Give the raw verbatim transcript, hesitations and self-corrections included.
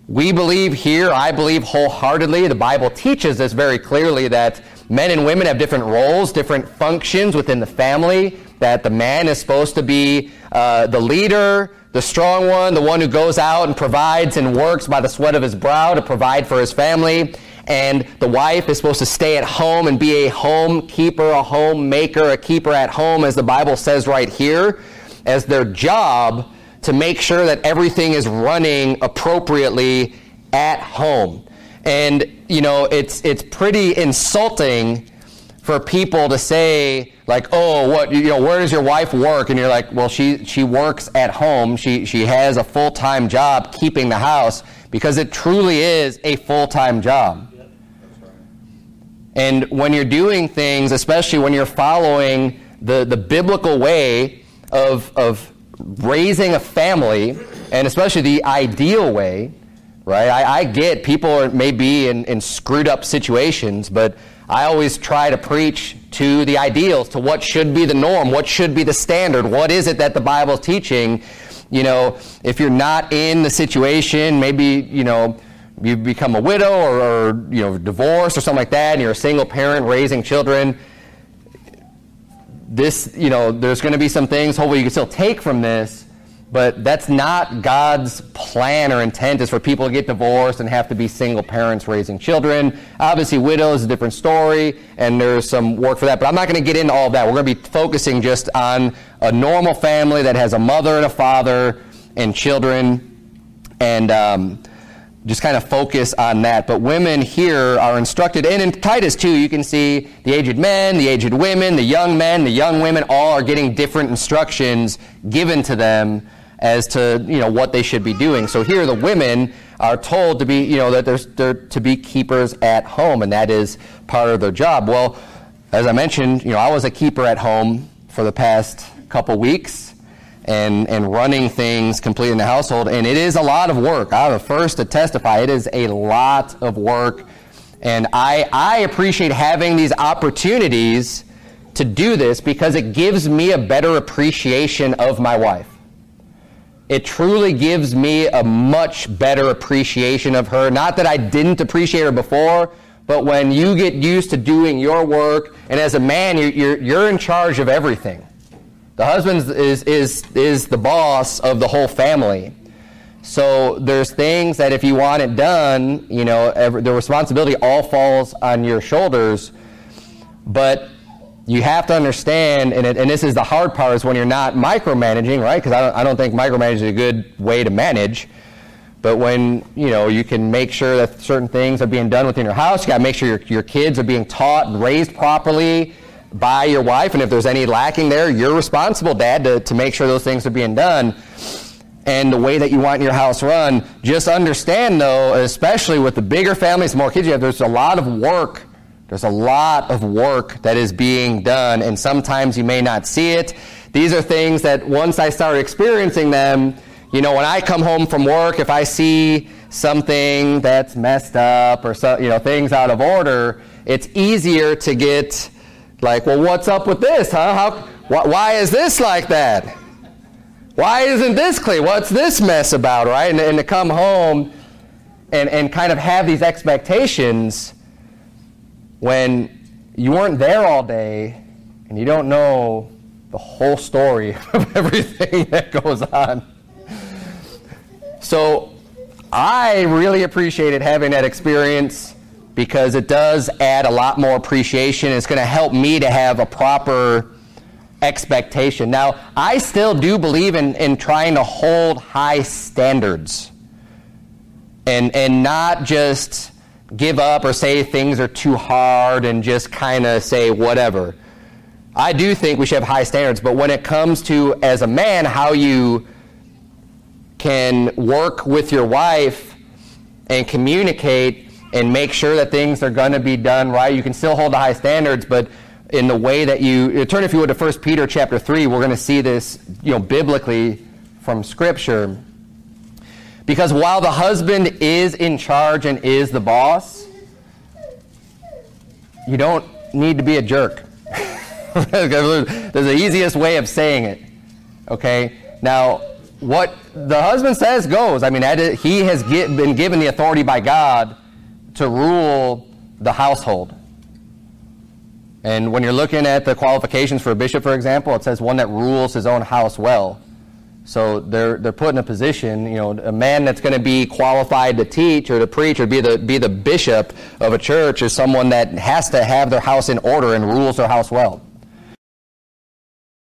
we believe here, I believe wholeheartedly, the Bible teaches us very clearly that men and women have different roles, different functions within the family, that the man is supposed to be uh, the leader, the strong one, the one who goes out and provides and works by the sweat of his brow to provide for his family. And the wife is supposed to stay at home and be a home keeper, a home maker, a keeper at home, as the Bible says right here, as their job to make sure that everything is running appropriately at home. And, you know, it's it's pretty insulting for people to say, like, oh, what, you know, where does your wife work? And you're like, well, she she works at home. She she has a full-time job keeping the house, because it truly is a full-time job. Yep, that's right. And when you're doing things, especially when you're following the, the biblical way of of raising a family, and especially the ideal way, right? I, I get people are, may be in, in screwed up situations, but I always try to preach to the ideals, to what should be the norm, what should be the standard, what is it that the Bible is teaching. You know, if you're not in the situation, maybe, you know, you become a widow or, or you know, divorced or something like that, and you're a single parent raising children. This, you know, there's going to be some things hopefully you can still take from this, but that's not God's plan or intent, is for people to get divorced and have to be single parents raising children. Obviously, widows is a different story, and there's some work for that, but I'm not going to get into all of that. We're going to be focusing just on a normal family that has a mother and a father and children, and um, just kind of focus on that. But women here are instructed, and in Titus two, you can see the aged men, the aged women, the young men, the young women, all are getting different instructions given to them as to, you know, what they should be doing. So here the women are told to be, you know, that they're, they're to be keepers at home, and that is part of their job. Well, as I mentioned, you know, I was a keeper at home for the past couple weeks, and and running things completely in the household, and it is a lot of work. I'm the first to testify. It is a lot of work, and I I appreciate having these opportunities to do this, because it gives me a better appreciation of my wife. It truly gives me a much better appreciation of her. Not that I didn't appreciate her before, but when you get used to doing your work, and as a man, you're you're, you're in charge of everything. The husband is, is, is the boss of the whole family. So there's things that if you want it done, you know, every, the responsibility all falls on your shoulders. But you have to understand, and, it, and this is the hard part, is when you're not micromanaging, right? Because I don't, I don't think micromanaging is a good way to manage. But when, you know, you can make sure that certain things are being done within your house, you got to make sure your, your kids are being taught and raised properly by your wife, and if there's any lacking there, you're responsible, Dad, to, to make sure those things are being done. And the way that you want your house run, just understand, though, especially with the bigger families, the more kids you have, there's a lot of work. There's a lot of work that is being done, and sometimes you may not see it. These are things that once I start experiencing them, you know, when I come home from work, if I see something that's messed up or so, you know, things out of order, it's easier to get like, well, what's up with this, huh? How, wh- why is this like that? Why isn't this clean? What's this mess about, right? And, and to come home and, and kind of have these expectations when you weren't there all day and you don't know the whole story of everything that goes on. So I really appreciated having that experience, because it does add a lot more appreciation. It's going to help me to have a proper expectation. Now, I still do believe in, in trying to hold high standards and and not just give up or say things are too hard and just kind of say whatever. I do think we should have high standards, but when it comes to, as a man, how you can work with your wife and communicate and make sure that things are going to be done right. You can still hold the high standards, but in the way that you turn, if you would, to First Peter chapter three, we're going to see this, you know, biblically from Scripture. Because while the husband is in charge and is the boss, you don't need to be a jerk. There's the easiest way of saying it. Okay? Now, what the husband says goes. I mean, that is, he has get, been given the authority by God to rule the household. And when you're looking at the qualifications for a bishop, for example, it says one that rules his own house well. So they're they're put in a position, you know, a man that's going to be qualified to teach or to preach or be the be the bishop of a church is someone that has to have their house in order and rules their house well.